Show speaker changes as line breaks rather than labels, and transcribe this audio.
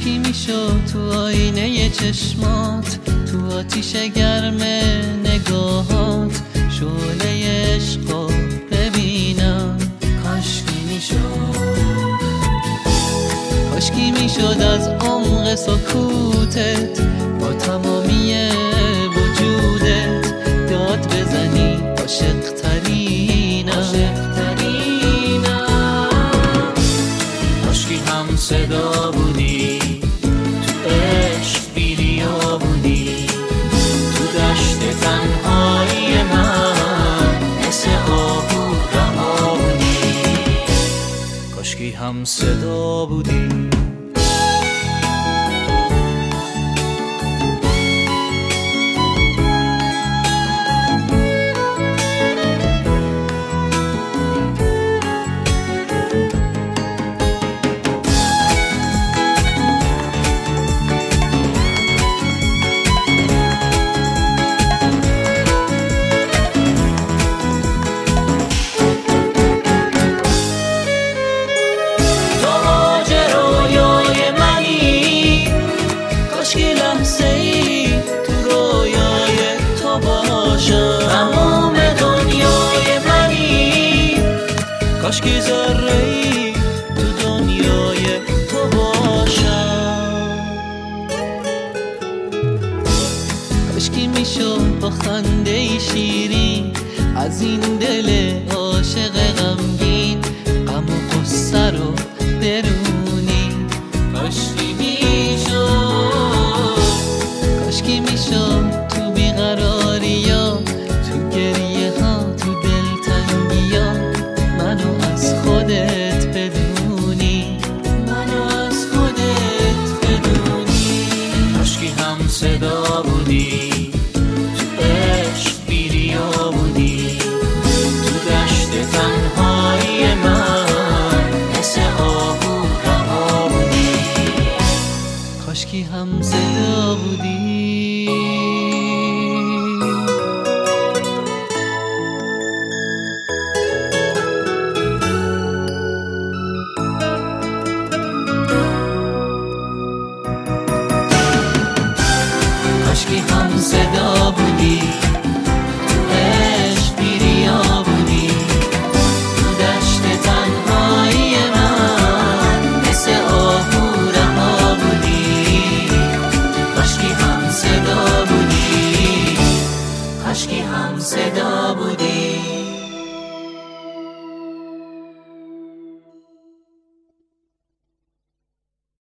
کاشکی میشد تو آینه چشمات، تو آتیش گرم نگاهات شعله عشقو ببینم. کاشکی میشد از عمق سکوتت با تمامی وجودت داد بزنی عاشق ترینم. کاشکی هم صدا بودی تو عشق بیریا بودی، تو دشت تنهایی من مثل آهو رها بودی. کاشکی هم صدا بودی. تمام دنیای منی، کاشکی ذره‌ای تو دنیای تو باشم. کاشکی میشد با خنده شیرین از این دل